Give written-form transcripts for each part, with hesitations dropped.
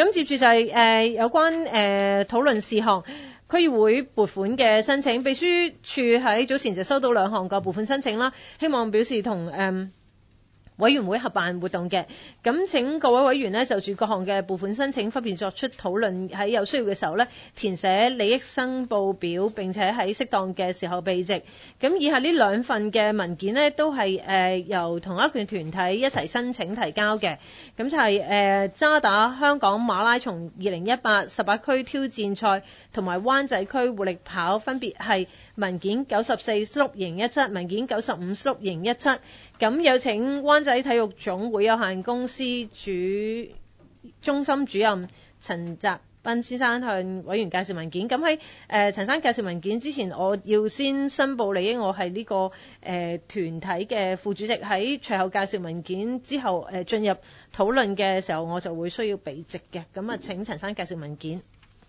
咁接住就係有關討論事項。區議會撥款嘅申請，秘書處喺早前就收到2項嘅撥款申請啦，希望表示同委員會合辦活動嘅。咁請各位委員呢就住各項嘅撥款申請分別作出討論，喺有需要嘅時候呢填寫利益申報表，並且喺適當嘅時候備值。咁以下呢2份嘅文件呢都係由同一個團體一齊申請提交嘅。咁就係渣打香港馬拉松2018 18區挑戰賽同埋灣仔區活力跑，分別係文件94/2017、文件95/2017。咁有請灣仔體育總會有限公司中心主任陳澤斌先生向委員介紹文件。咁喺陳生介紹文件之前，我要先申報利益，我係呢個團體嘅副主席。喺隨後介紹文件之後，進入討論嘅時候，我就會需要備值嘅。咁啊，請陳生介紹文件。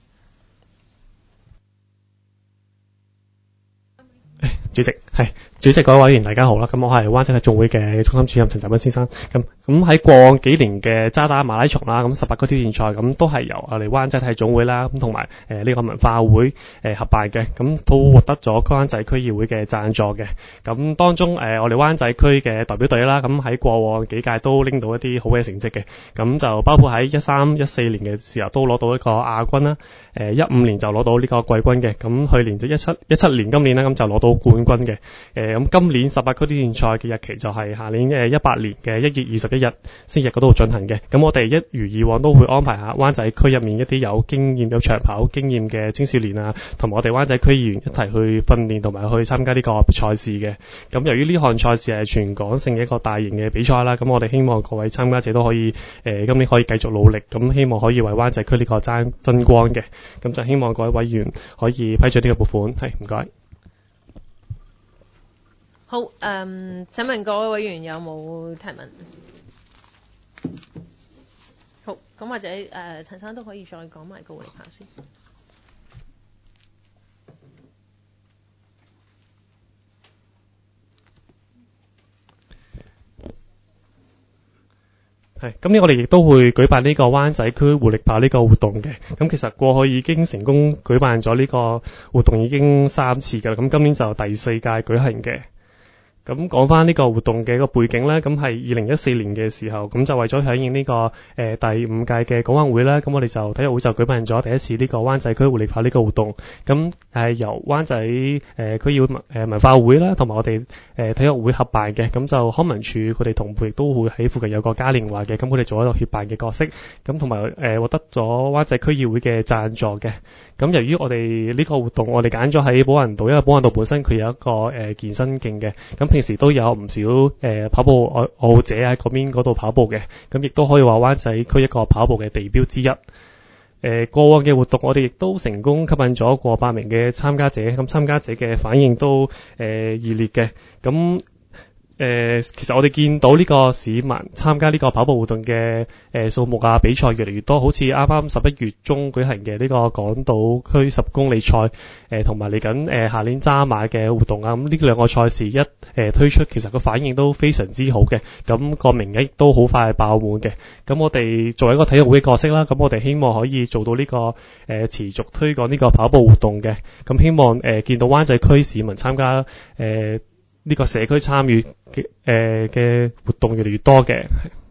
主席各位委員大家好啦，咁我係灣仔體育總會嘅中心主任陳澤斌先生。咁喺過往幾年嘅渣打馬拉松啦，咁18區挑戰賽咁都係由我哋灣仔體育總會啦，咁同埋呢個文化會合辦嘅，咁都獲得咗灣仔區議會嘅贊助嘅。咁當中我哋灣仔區嘅代表隊啦，咁喺過往幾屆都拎到一啲好嘅成績嘅，咁就包括喺13、14年嘅時候都攞到一個亞軍啦，15年就攞到呢個季軍嘅，咁去年就17年今年呢，咁就攞到冠軍嘅。咁今年18區挑戰賽嘅日期就係下年18年嘅1月21日星期日嗰度進行嘅。咁我哋一如以往都會安排下灣仔區入面一啲有經驗有長跑經驗嘅青少年啊，同埋我哋灣仔區議員一齊去訓練同埋去參加呢個賽事嘅。咁由於呢項賽事係全港性嘅一個大型嘅比賽啦，咁我哋希望各位參加者都可以今年可以繼續努力，咁希望可以為灣仔區呢個爭光嘅。咁就希望各位委員可以批准呢個撥款，係唔該。 好，請問各位委員有冇提問？好，咁或者陳生都可以再講埋個活力跑先。 今年我哋亦都會舉辦呢個灣仔區活力跑呢個活動嘅。咁其實過去已經成功舉辦咗呢個活動已經3次㗎啦。咁今年就第4屆舉行嘅。咁講翻呢個活動嘅一個背景咧，咁係2014年嘅時候，咁就為咗響應呢個第5屆嘅港運會啦，咁我哋就體育會就舉辦咗第一次呢個灣仔區活力跑呢個活動。咁係由灣仔區議會文化會啦，同埋我哋體育會合辦嘅。咁就康文署佢哋同步亦都會喺附近有個嘉年華嘅，咁佢哋做一個協辦嘅角色。咁同埋獲得咗灣仔區議會嘅贊助嘅。咁由於我哋呢個活動我哋揀咗喺寶雲道，因為寶雲道本身佢有一個健身徑嘅，咁平時都有唔少跑步愛好者喺嗰度跑步嘅，咁亦都可以話灣仔區一個跑步嘅地標之一。過往嘅活動我哋亦都成功吸引咗過百名嘅參加者，咁參加者嘅反應都熱烈嘅。咁其實我哋見到呢個市民參加呢個跑步活動嘅數目啊，比賽越嚟越多，好似啱啱11月中舉行嘅呢個港島區10公里賽，同埋嚟緊下年渣馬嘅活動啊，咁呢兩個賽事一推出，其實個反應都非常之好嘅，咁個名額都好快爆滿嘅。咁我哋作為一個體育會嘅角色啦，咁我哋希望可以做到呢個持續推廣呢個跑步活動嘅，咁希望見到灣仔區市民參加呢個社區參與嘅活動越嚟越多嘅。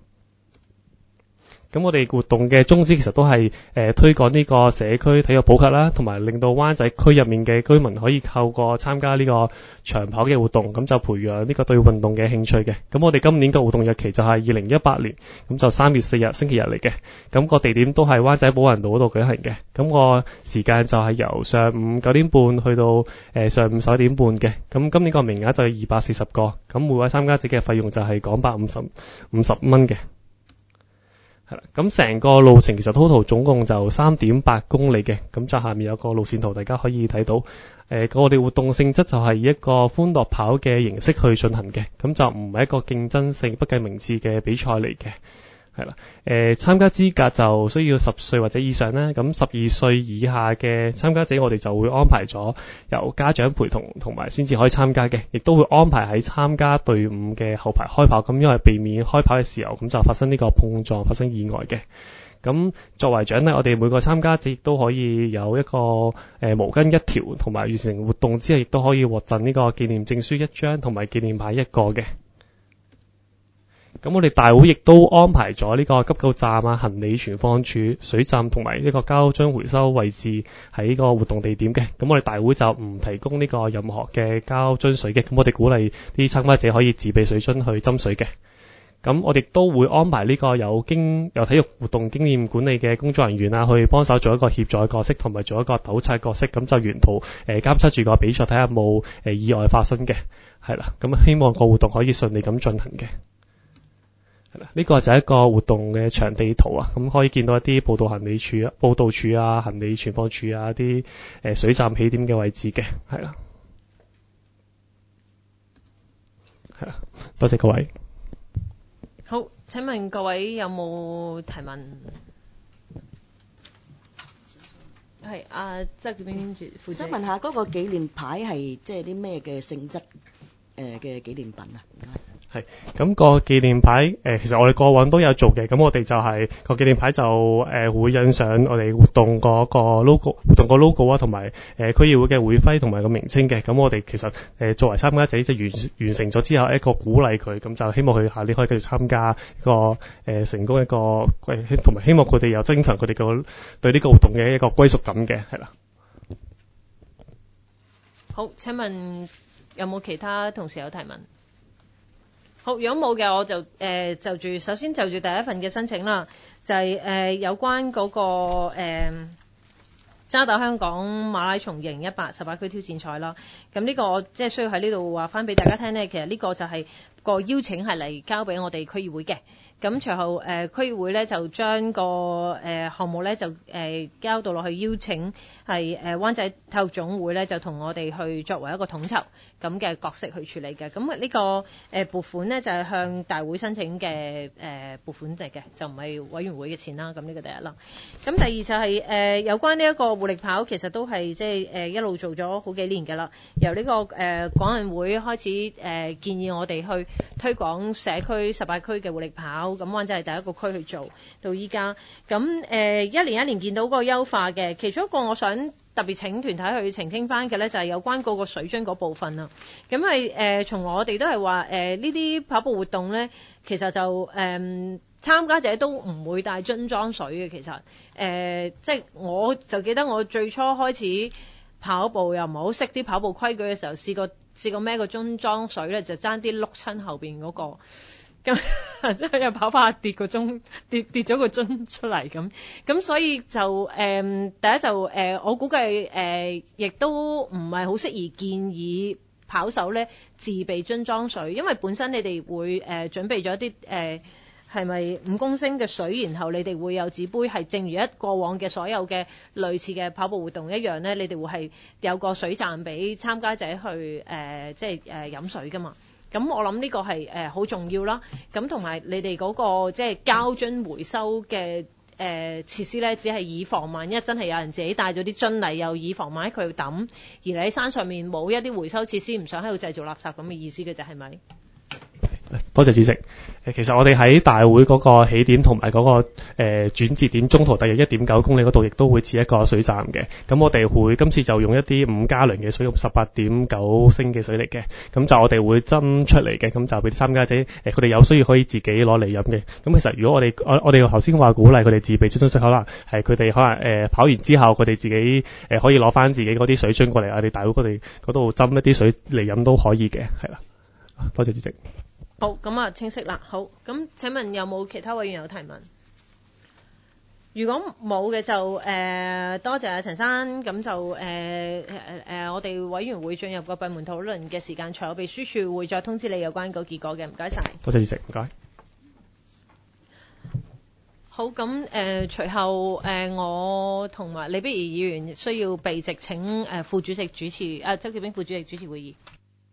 咁我哋活動嘅宗旨其實都係推廣呢個社區體育普及啦，同埋令到灣仔區入面嘅居民可以透過參加呢個長跑嘅活動，咁就培養呢個對運動嘅興趣嘅。咁我哋今年嘅活動日期就係2018年，咁就3月4日星期日嚟嘅。咁個地點都係灣仔寶雲道嗰度舉行嘅。咁個時間就係由上午9點半去到上午11點半嘅。咁今年個名額就係240個，咁每位參加者嘅費用就係港幣50蚊嘅。咁成個路程其實 total 總共就3.8公里嘅，咁就下面有個路線圖大家可以睇到。我哋活動性質就係以一個歡樂跑嘅形式去進行嘅，咁就唔係一個競爭性不計名次嘅比賽嚟嘅。係啦，參加資格就需要10歲或者以上啦，咁12歲以下嘅參加者我哋就會安排咗由家長陪同埋先至可以參加嘅，亦都會安排喺參加隊伍嘅後排開跑，咁因為避免開跑嘅時候咁就發生呢個碰撞發生意外嘅。 咁作為獎勵，我哋每個參加者亦都可以有一個毛巾一條，同埋完成活動之後亦都可以獲贈呢個紀念證書1張同埋紀念牌1個嘅。咁我哋大會亦都安排咗呢個急救站啊、行李存放處、水站同埋呢個膠樽回收位置喺呢個活動地點嘅。咁我哋大會就唔提供呢個任何嘅膠樽水嘅。咁我哋鼓勵啲參加者可以自備水樽去斟水嘅。咁我哋都會安排呢個有體育活動經驗管理嘅工作人員啊，去幫手做一個協助角色，同埋做一個督察角色，咁就沿途監測住個比賽，睇下有冇意外發生嘅。係啦，咁希望個活動可以順利咁進行嘅。呢個就係一個活動嘅場地圖啊，咁可以見到一啲報道處啊、行李存放處啊、一啲水站起點嘅位置嘅，係啦，多謝各位。 好，請問各位有冇提問？係周建兵負責。 想問下嗰個紀念牌係即係啲咩嘅性質嘅紀念品啊？ 係，咁個紀念牌其實我哋過往都有做嘅，咁我哋就係個紀念牌就會印上我哋活動嗰個 logo 啊，同埋區議會嘅會徽同埋個名稱嘅。咁我哋其實作為參加者，即係完成咗之後一個鼓勵佢，咁就希望佢下年可以繼續參加一個成功一個，同埋希望佢哋有增強佢哋個對呢個活動嘅一個歸屬感嘅，係啦。 好，請問有冇其他同事有提問？好，如果冇嘅，我就首先就住第一份嘅申請啦，就係有關嗰個渣打香港馬拉松2018 18區挑戰賽啦。咁呢個我即係需要喺呢度話翻俾大家聽呢，其實呢個就係個邀請係嚟交俾我哋區議會嘅。咁隨後區議會咧就將個項目咧就交到落去邀請係灣仔體育總會咧就同我哋去作為一個統籌咁嘅角色去處理嘅。咁呢個撥款咧就係向大會申請嘅撥款嚟嘅，就唔係委員會嘅錢啦。咁呢個第一啦。咁第二就係有關呢一個活力跑，其實都係即係一路做咗好幾年㗎啦。由呢個廣運會開始建議我哋去推廣社區18區嘅活力跑。咁灣仔係第一個區去做到依家，咁一年一年見到個優化嘅，其中一個我想特別請團體去澄清翻嘅咧，就係有關嗰個水樽嗰部分啦。咁係從我哋都係話呢啲跑步活動咧，其實就參加者都唔會帶樽裝水嘅。其實即係我就記得我最初開始跑步又唔係好識啲跑步規矩嘅時候，試過孭個樽裝水咧，就爭啲碌親後邊嗰個。咁即係又跑翻跌咗個樽出嚟咁所以就第一就我估計亦都唔係好適宜建議跑手咧自備樽裝水，因為本身你哋會準備咗啲係咪5公升嘅水，然後你哋會有紙杯，係正如過往嘅所有嘅類似嘅跑步活動一樣咧，你哋會係有個水站俾參加者去即係飲水噶嘛。咁我諗呢個係好重要啦。咁同埋你哋嗰個即係膠樽回收嘅設施咧，只係以防萬一真係有人自己帶咗啲樽嚟，又以防萬一佢要抌，而你喺山上面冇一啲回收設施，唔想喺度製造垃圾咁嘅意思嘅就係咪？ 多謝主席。其實我哋喺大會嗰個起點同埋嗰個轉折點中途大約 1.9 公里嗰度，亦都會設一個水站嘅。咁我哋會今次就用一啲5加侖嘅水，用 18.9 升嘅水嚟嘅。咁就我哋會斟出嚟嘅，咁就俾啲參加者佢哋有需要可以自己攞嚟飲嘅。咁其實如果我哋頭先話鼓勵佢哋自備樽水，可能係佢哋可能跑完之後佢哋自己可以攞翻自己嗰啲水樽過嚟，我哋大會嗰度斟一啲水嚟飲都可以嘅，係啦。多謝主席。 好，咁啊清晰啦。好，咁請問有冇其他委員有提問？如果冇嘅就多謝阿陳生。咁就我哋委員會進入個閉門討論嘅時間，隨後秘書處會再通知你有關個結果嘅。唔該晒。 多謝主席，唔該。 好，咁隨後我同埋李碧儀議員需要被直請副主席主持周建兵副主席主持會議。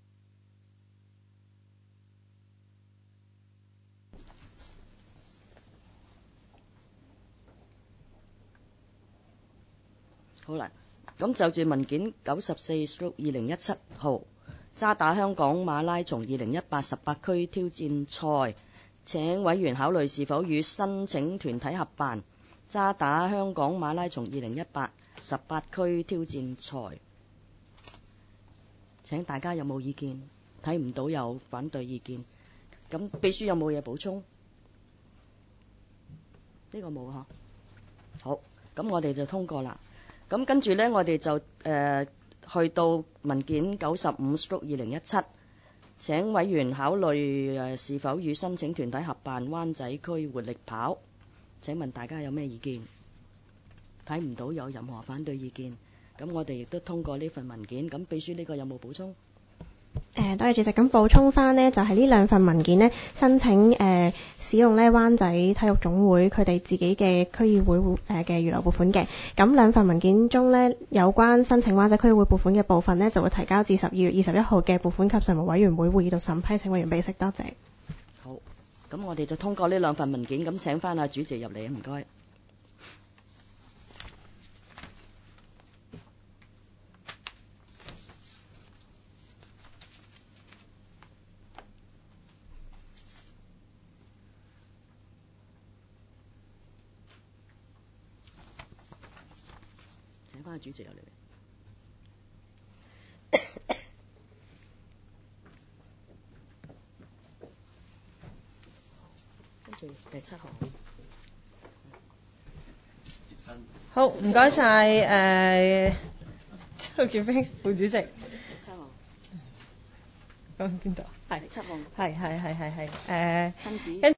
好啦，咁就住文件94/2017號渣打香港馬拉松2018 18區挑戰賽，請委員考慮是否與申請團體合辦， 渣打香港馬拉松2018 18區挑戰賽。請大家有冇意見？睇唔到有反對意見。咁秘書有冇嘢補充？呢個冇嗬。好，咁我哋就通過啦。咁跟住呢，我哋就去到文件95/2017，請委員考慮是否與申請團體合辦灣仔區活力跑。請問大家有咩意見？睇唔到有任何反對意見，咁我哋亦都通過呢份文件。咁秘書呢個有冇補充？ 多謝主席。咁補充翻呢，就係呢兩份文件呢，申請使用呢灣仔體育總會佢哋自己嘅區議會嘅預留撥款嘅。咁兩份文件中呢，有關申請灣仔區議會撥款嘅部分呢，就會提交至12月21號嘅撥款及財務委員會會議度審批。請委員備悉，多謝。 好，咁我哋就通過呢兩份文件。咁請翻阿主席入嚟啊，唔該。請翻主席入嚟。跟住第7項。 好，唔該晒周建飛副主席。 7項。 講邊度？係 7項。 係親子。